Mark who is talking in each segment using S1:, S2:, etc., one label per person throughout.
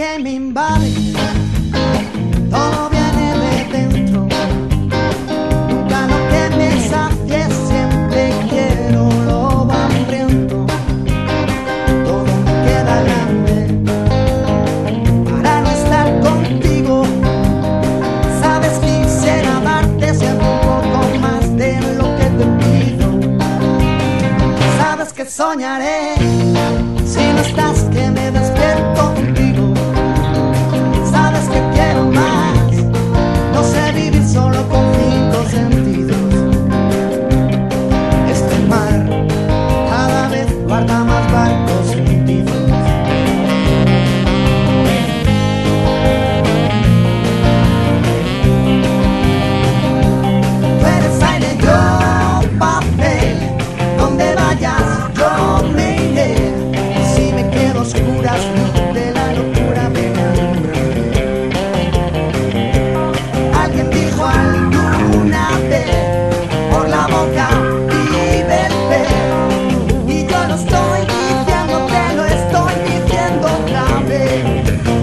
S1: que me invade, todo viene de dentro. Nunca lo que me sacie, siempre quiero lo hambriento. Todo me queda grande para no estar contigo. Sabes, quisiera darte siempre un poco más de lo que te pido. Sabes que soñaré si no estás, que me despierto contigo. Sabes que quiero más, no sé vivir solo con 5 sentidos. Este mar cada vez guarda más barcos hundidos. Tú eres aire, yo papel, donde vayas yo me iré. Si me quedo a oscuras, luz de la locura me alumbraré. Alguien dijo alguna vez, por la boca vive el pez. Y yo lo estoy diciendo, te lo estoy diciendo otra vez.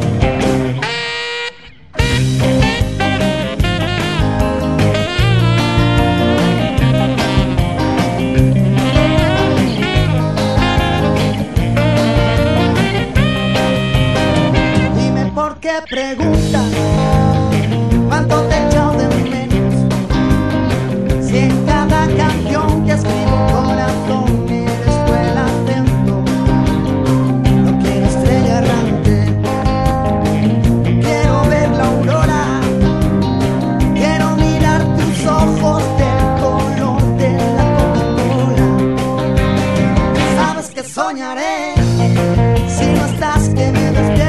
S1: Dime por qué preguntas cuánto te echo de menos. Si en cada canción que escribo, corazón, eres tú el acento. No quiero estrella errante, quiero ver la aurora. Quiero mirar tus ojos del color de la Coca-Cola. Sabes que soñaré si no estás, que me despierto.